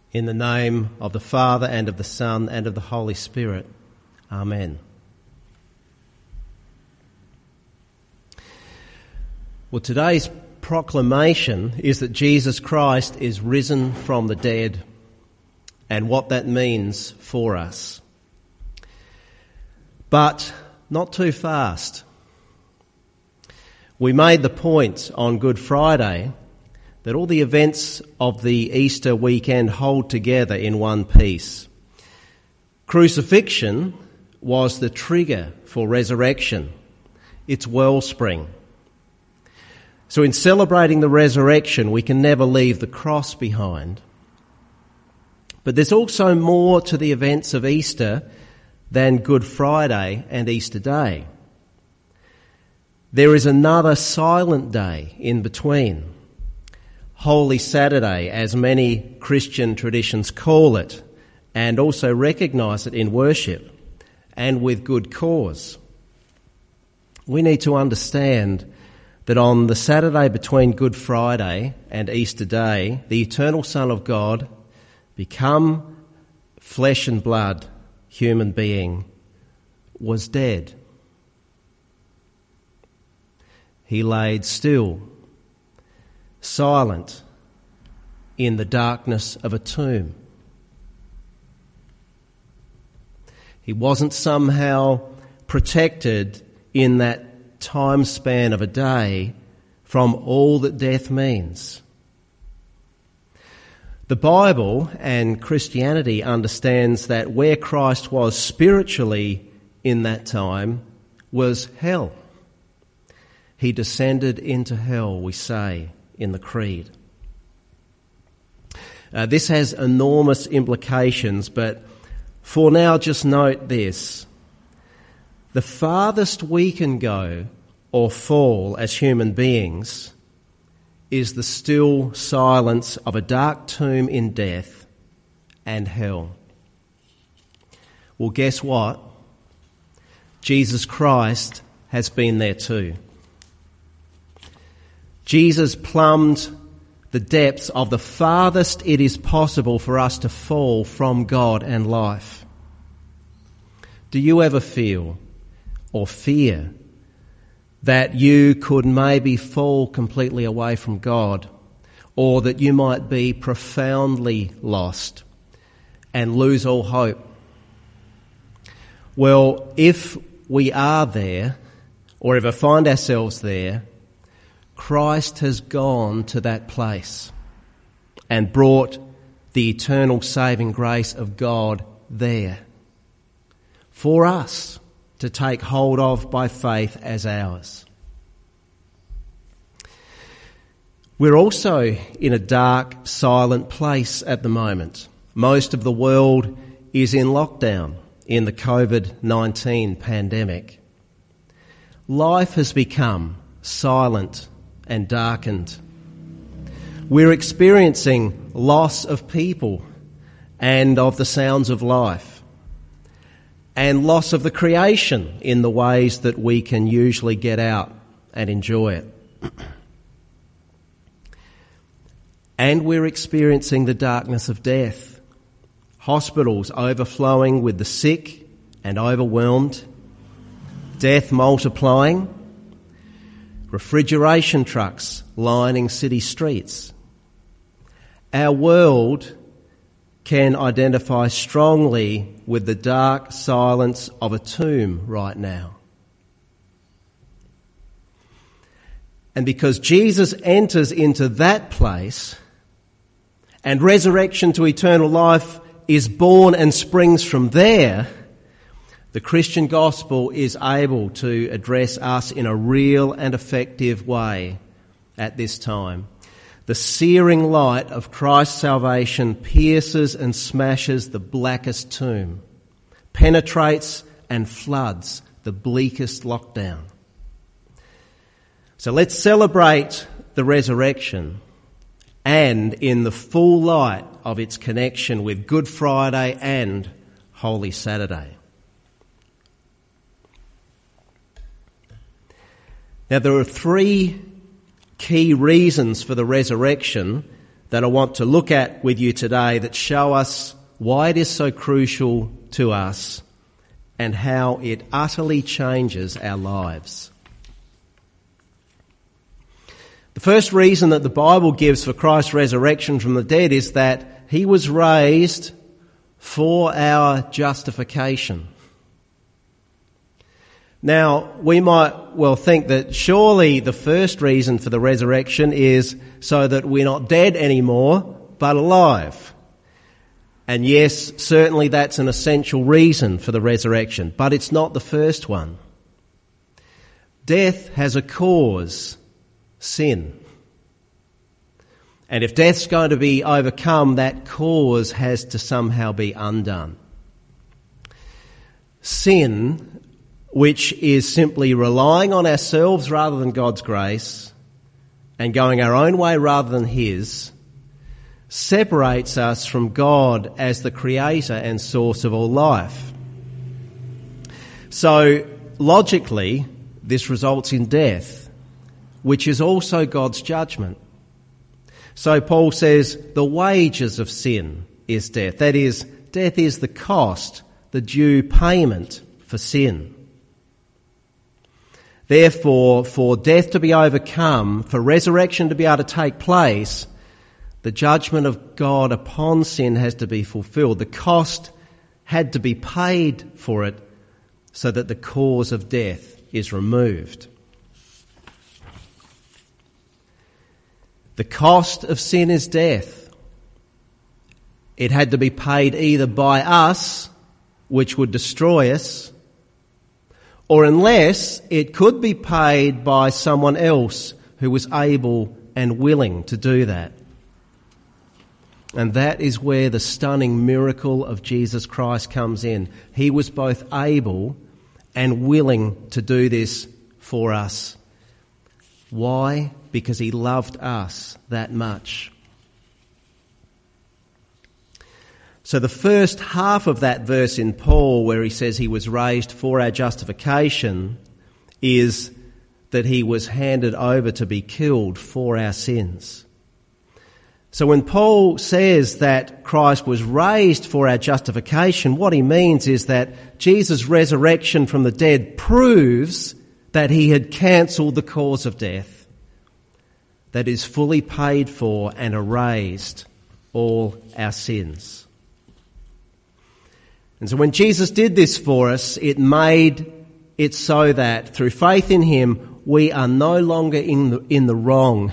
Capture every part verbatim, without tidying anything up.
In the name of the Father, and of the Son, and of the Holy Spirit. Amen. Well, today's proclamation is that Jesus Christ is risen from the dead, and what that means for us. But not too fast. We made the point on Good Friday that all the events of the Easter weekend hold together in one piece. Crucifixion was the trigger for resurrection, its wellspring. So in celebrating the resurrection, we can never leave the cross behind. But there's also more to the events of Easter than Good Friday and Easter Day. There is another silent day in between. Holy Saturday, as many Christian traditions call it, and also recognise it in worship, and with good cause. We need to understand that on the Saturday between Good Friday and Easter Day, the eternal Son of God, become flesh and blood human being, was dead. He laid still, silent in the darkness of a tomb. He wasn't somehow protected in that time span of a day from all that death means. The Bible and Christianity understands that where Christ was spiritually in that time was hell. He descended into hell, we say in the Creed. Uh, this has enormous implications, but for now just note this. The farthest we can go or fall as human beings is the still silence of a dark tomb in death and hell. Well, guess what? Jesus Christ has been there too. Jesus plumbed the depths of the farthest it is possible for us to fall from God and life. Do you ever feel or fear that you could maybe fall completely away from God, or that you might be profoundly lost and lose all hope? Well, if we are there, or ever find ourselves there, Christ has gone to that place and brought the eternal saving grace of God there for us to take hold of by faith as ours. We're also in a dark, silent place at the moment. Most of the world is in lockdown in the covid nineteen pandemic. Life has become silent and darkened. We're experiencing loss of people and of the sounds of life, and loss of the creation in the ways that we can usually get out and enjoy it. And we're experiencing the darkness of death. Hospitals overflowing with the sick and overwhelmed, death multiplying, refrigeration trucks lining city streets. Our world can identify strongly with the dark silence of a tomb right now. And because Jesus enters into that place, and resurrection to eternal life is born and springs from there, the Christian gospel is able to address us in a real and effective way at this time. The searing light of Christ's salvation pierces and smashes the blackest tomb, penetrates and floods the bleakest lockdown. So let's celebrate the resurrection, and in the full light of its connection with Good Friday and Holy Saturday. Now, there are three key reasons for the resurrection that I want to look at with you today that show us why it is so crucial to us and how it utterly changes our lives. The first reason that the Bible gives for Christ's resurrection from the dead is that he was raised for our justification. Now, we might well think that surely the first reason for the resurrection is so that we're not dead anymore, but alive. And yes, certainly that's an essential reason for the resurrection, but it's not the first one. Death has a cause, sin. And if death's going to be overcome, that cause has to somehow be undone. Sin, which is simply relying on ourselves rather than God's grace and going our own way rather than his, separates us from God as the creator and source of all life. So, logically, this results in death, which is also God's judgment. So Paul says the wages of sin is death. That is, death is the cost, the due payment for sin. Therefore, for death to be overcome, for resurrection to be able to take place, the judgment of God upon sin has to be fulfilled. The cost had to be paid for it so that the cause of death is removed. The cost of sin is death. It had to be paid either by us, which would destroy us, or unless it could be paid by someone else who was able and willing to do that. And that is where the stunning miracle of Jesus Christ comes in. He was both able and willing to do this for us. Why? Because he loved us that much. So the first half of that verse in Paul, where he says he was raised for our justification, is that he was handed over to be killed for our sins. So when Paul says that Christ was raised for our justification, what he means is that Jesus' resurrection from the dead proves that he had cancelled the cause of death, that is fully paid for and erased all our sins. And so when Jesus did this for us, it made it so that through faith in him, we are no longer in the, in the wrong,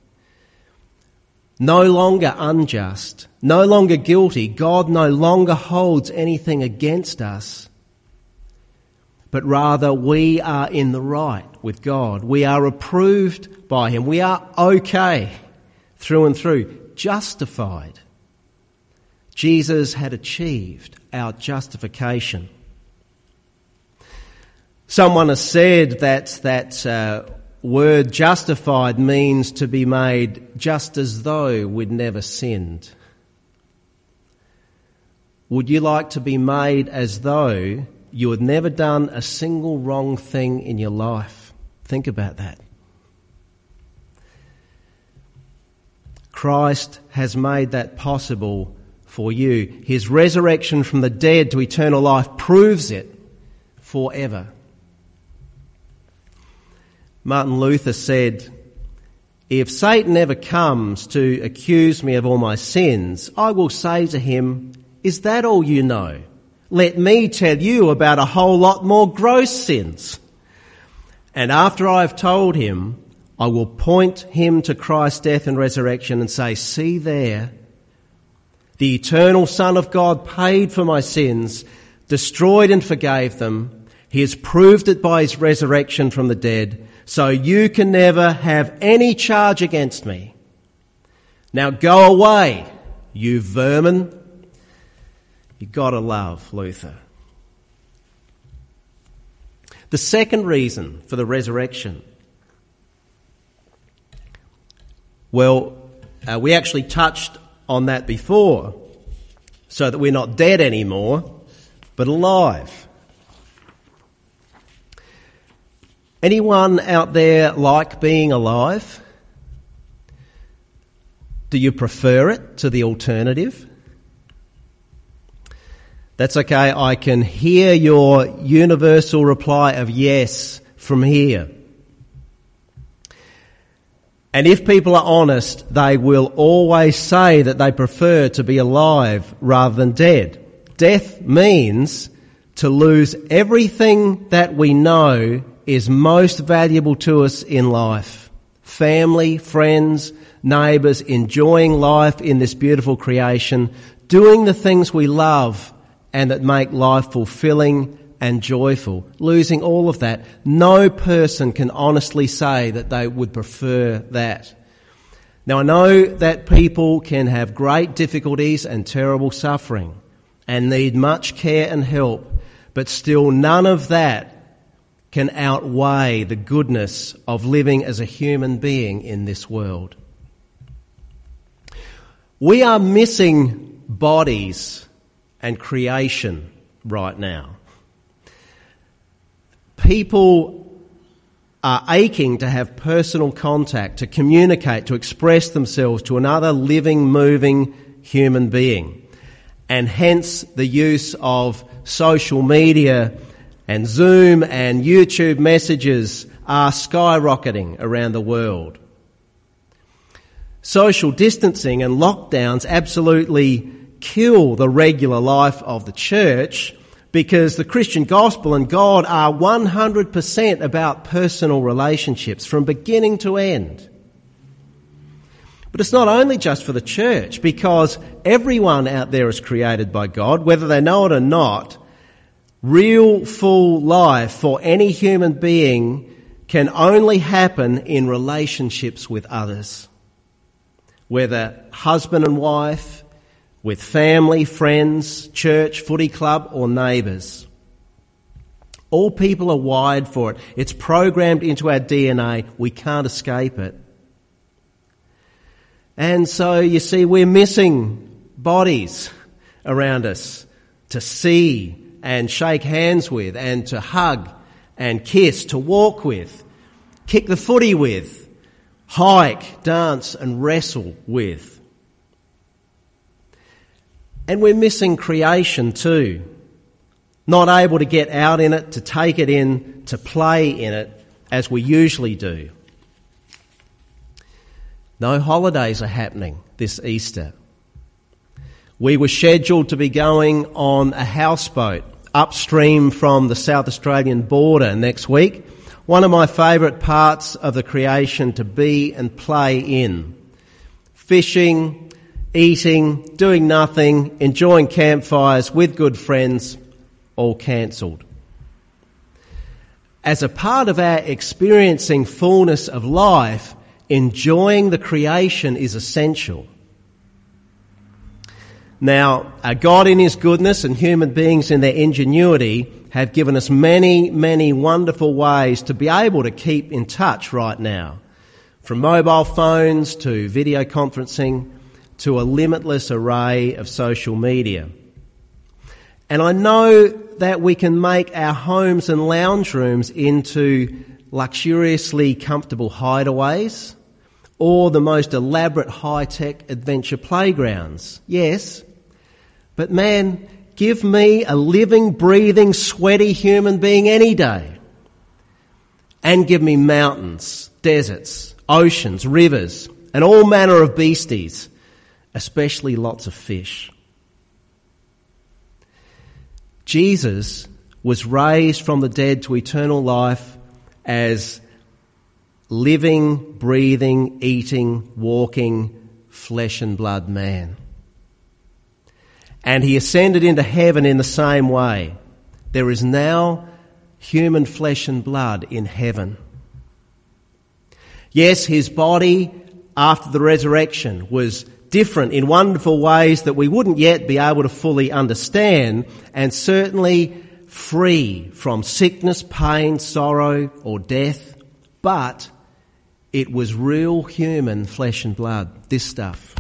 no longer unjust, no longer guilty. God no longer holds anything against us, but rather we are in the right with God. We are approved by him. We are okay through and through, justified. Jesus had achieved our justification. Someone has said that that uh, word justified means to be made just as though we'd never sinned. Would you like to be made as though you had never done a single wrong thing in your life? Think about that. Christ has made that possible for you. His resurrection from the dead to eternal life proves it forever. Martin Luther said, "If Satan ever comes to accuse me of all my sins, I will say to him, 'Is that all you know? Let me tell you about a whole lot more gross sins.' And after I have told him, I will point him to Christ's death and resurrection and say, 'See there, the eternal Son of God paid for my sins, destroyed and forgave them. He has proved it by his resurrection from the dead. So you can never have any charge against me. Now go away, you vermin.'" You gotta love Luther. The second reason for the resurrection. Well, uh, we actually touched on that before, so that we're not dead anymore, but alive. Anyone out there like being alive? Do you prefer it to the alternative? That's okay. I can hear your universal reply of yes from here. And if people are honest, they will always say that they prefer to be alive rather than dead. Death means to lose everything that we know is most valuable to us in life. Family, friends, neighbours, enjoying life in this beautiful creation, doing the things we love and that make life fulfilling and joyful. Losing all of that, no person can honestly say that they would prefer that. Now, I know that people can have great difficulties and terrible suffering and need much care and help, but still none of that can outweigh the goodness of living as a human being in this world. We are missing bodies and creation right now. People are aching to have personal contact, to communicate, to express themselves to another living, moving human being. And hence the use of social media and Zoom and YouTube messages are skyrocketing around the world. Social distancing and lockdowns absolutely kill the regular life of the church, because the Christian gospel and God are one hundred percent about personal relationships from beginning to end. But it's not only just for the church, because everyone out there is created by God, whether they know it or not. Real, full life for any human being can only happen in relationships with others. Whether husband and wife, with family, friends, church, footy club, or neighbours. All people are wired for it. It's programmed into our D N A. We can't escape it. And so, you see, we're missing bodies around us to see and shake hands with and to hug and kiss, to walk with, kick the footy with, hike, dance and wrestle with. And we're missing creation too. Not able to get out in it, to take it in, to play in it as we usually do. No holidays are happening this Easter. We were scheduled to be going on a houseboat upstream from the South Australian border next week. One of my favourite parts of the creation to be and play in. Fishing, eating, doing nothing, enjoying campfires with good friends, all cancelled. As a part of our experiencing fullness of life, enjoying the creation is essential. Now, God in His goodness and human beings in their ingenuity have given us many, many wonderful ways to be able to keep in touch right now. From mobile phones to video conferencing to a limitless array of social media. And I know that we can make our homes and lounge rooms into luxuriously comfortable hideaways or the most elaborate high-tech adventure playgrounds. Yes, but man, give me a living, breathing, sweaty human being any day. And give me mountains, deserts, oceans, rivers, and all manner of beasties, especially lots of fish. Jesus was raised from the dead to eternal life as living, breathing, eating, walking, flesh and blood man. And he ascended into heaven in the same way. There is now human flesh and blood in heaven. Yes, his body after the resurrection was different in wonderful ways that we wouldn't yet be able to fully understand, and certainly free from sickness, pain, sorrow or death. But it was real human flesh and blood, this stuff.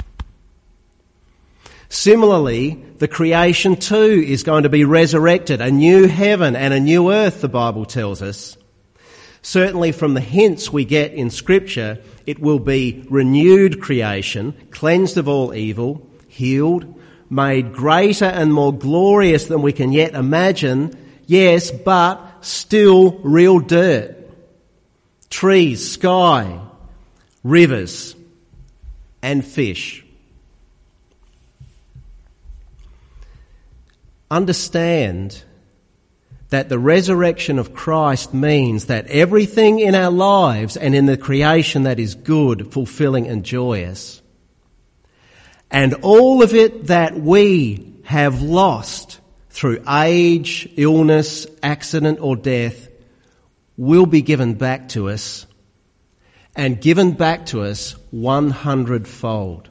Similarly, the creation too is going to be resurrected, a new heaven and a new earth, the Bible tells us. Certainly from the hints we get in Scripture, it will be renewed creation, cleansed of all evil, healed, made greater and more glorious than we can yet imagine, yes, but still real dirt. Trees, sky, rivers, and fish. Understand that the resurrection of Christ means that everything in our lives and in the creation that is good, fulfilling and joyous, and all of it that we have lost through age, illness, accident or death will be given back to us, and given back to us one hundredfold.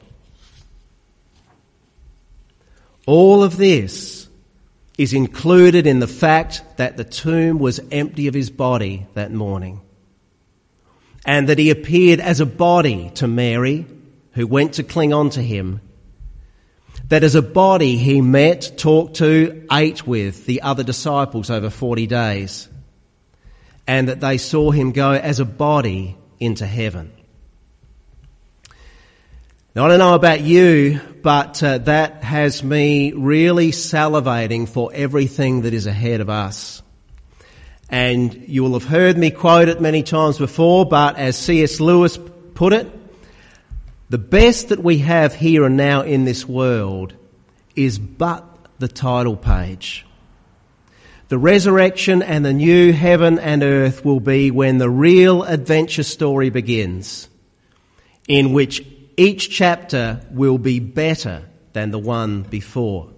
All of this is included in the fact that the tomb was empty of his body that morning, and that he appeared as a body to Mary, who went to cling on to him, that as a body he met, talked to, ate with the other disciples over forty days, and that they saw him go as a body into heaven. Now, I don't know about you, but uh, that has me really salivating for everything that is ahead of us. And you will have heard me quote it many times before, but as C S Lewis put it, the best that we have here and now in this world is but the title page. The resurrection and the new heaven and earth will be when the real adventure story begins, in which each chapter will be better than the one before.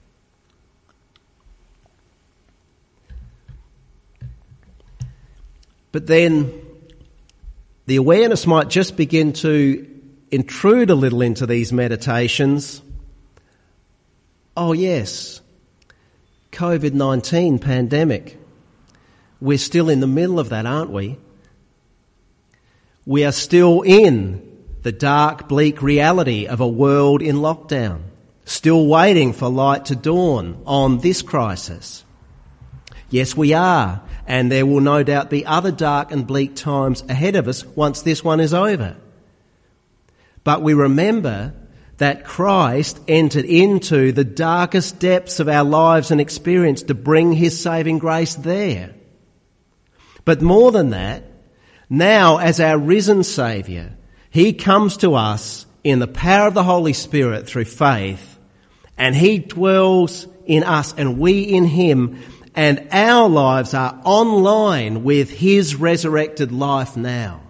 But then the awareness might just begin to intrude a little into these meditations. Oh yes, covid nineteen pandemic. We're still in the middle of that, aren't we? We are still in the dark, bleak reality of a world in lockdown, still waiting for light to dawn on this crisis. Yes, we are, and there will no doubt be other dark and bleak times ahead of us once this one is over. But we remember that Christ entered into the darkest depths of our lives and experience to bring his saving grace there. But more than that, now as our risen Saviour, he comes to us in the power of the Holy Spirit through faith, and he dwells in us and we in him, and our lives are online with his resurrected life now.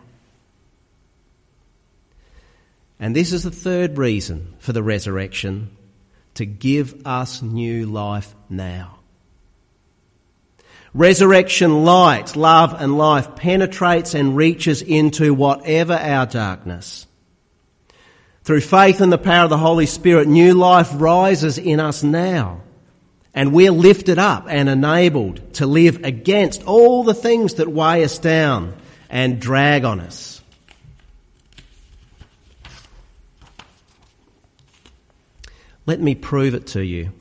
And this is the third reason for the resurrection, to give us new life now. Resurrection light, love and life penetrates and reaches into whatever our darkness. Through faith and the power of the Holy Spirit, new life rises in us now, and we're lifted up and enabled to live against all the things that weigh us down and drag on us. Let me prove it to you.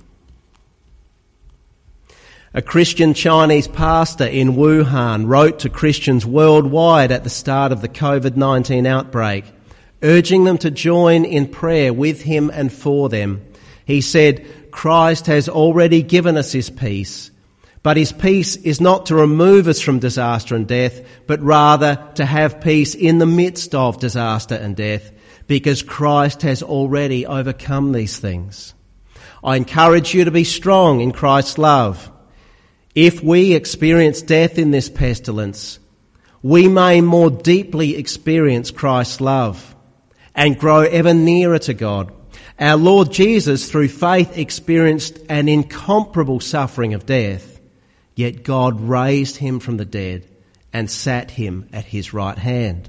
A Christian Chinese pastor in Wuhan wrote to Christians worldwide at the start of the covid nineteen outbreak, urging them to join in prayer with him and for them. He said, "Christ has already given us his peace, but his peace is not to remove us from disaster and death, but rather to have peace in the midst of disaster and death, because Christ has already overcome these things. I encourage you to be strong in Christ's love. If we experience death in this pestilence, we may more deeply experience Christ's love and grow ever nearer to God. Our Lord Jesus, through faith, experienced an incomparable suffering of death, yet God raised him from the dead and sat him at his right hand."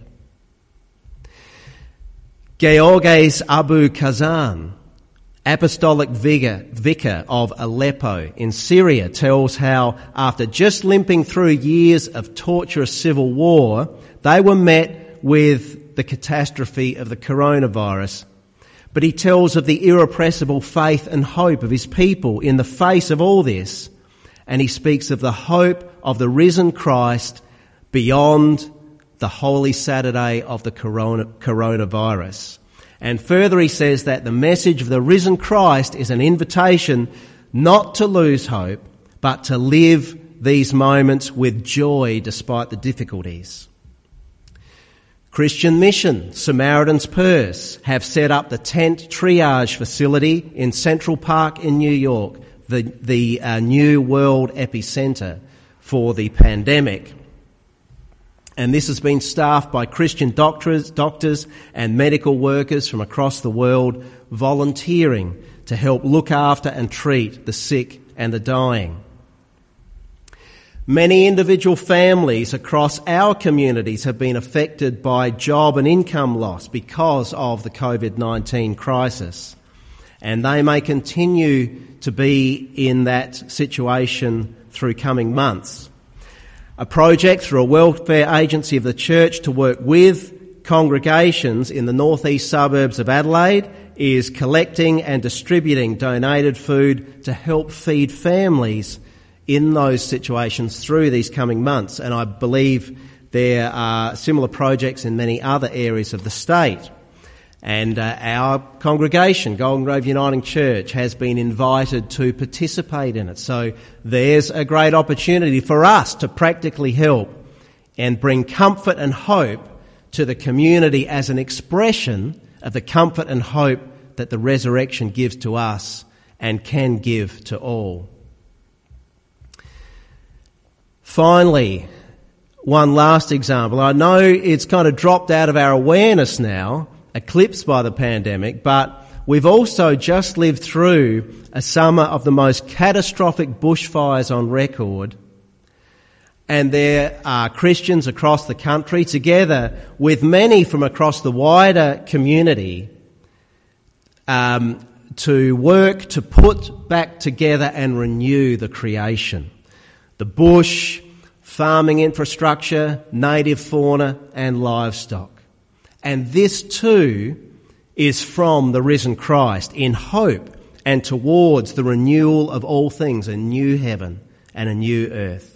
Georges Abu Kazan, apostolic vicar, vicar of Aleppo in Syria, tells how after just limping through years of torturous civil war, they were met with the catastrophe of the coronavirus. But he tells of the irrepressible faith and hope of his people in the face of all this, and he speaks of the hope of the risen Christ beyond the Holy Saturday of the corona, coronavirus. And further he says that the message of the risen Christ is an invitation not to lose hope, but to live these moments with joy despite the difficulties. Christian Mission, Samaritan's Purse, have set up the tent triage facility in Central Park in New York, the, the uh, new world epicentre for the pandemic. And this has been staffed by Christian doctors, doctors and medical workers from across the world volunteering to help look after and treat the sick and the dying. Many individual families across our communities have been affected by job and income loss because of the covid nineteen crisis, and they may continue to be in that situation through coming months. A project through a welfare agency of the church to work with congregations in the northeast suburbs of Adelaide is collecting and distributing donated food to help feed families in those situations through these coming months. And I believe there are similar projects in many other areas of the state. And uh, our congregation, Golden Grove Uniting Church, has been invited to participate in it. So there's a great opportunity for us to practically help and bring comfort and hope to the community as an expression of the comfort and hope that the resurrection gives to us and can give to all. Finally, one last example. I know it's kind of dropped out of our awareness now, eclipsed by the pandemic, but we've also just lived through a summer of the most catastrophic bushfires on record. And there are Christians across the country, together with many from across the wider community, um, to work to put back together and renew the creation. The bush, farming infrastructure, native fauna and livestock. And this too is from the risen Christ in hope and towards the renewal of all things, a new heaven and a new earth.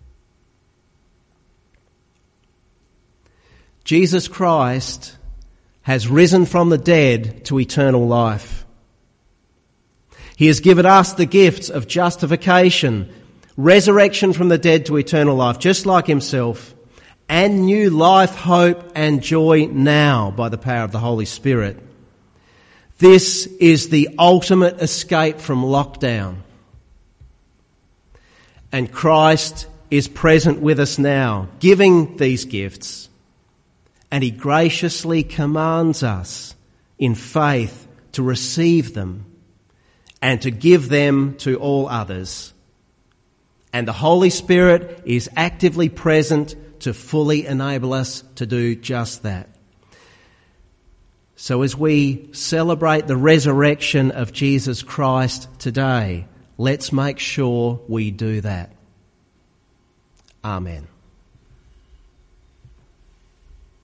Jesus Christ has risen from the dead to eternal life. He has given us the gifts of justification, resurrection from the dead to eternal life, just like himself, and new life, hope and joy now by the power of the Holy Spirit. This is the ultimate escape from lockdown. And Christ is present with us now, giving these gifts, and he graciously commands us in faith to receive them and to give them to all others. And the Holy Spirit is actively present to fully enable us to do just that. So as we celebrate the resurrection of Jesus Christ today, let's make sure we do that. Amen.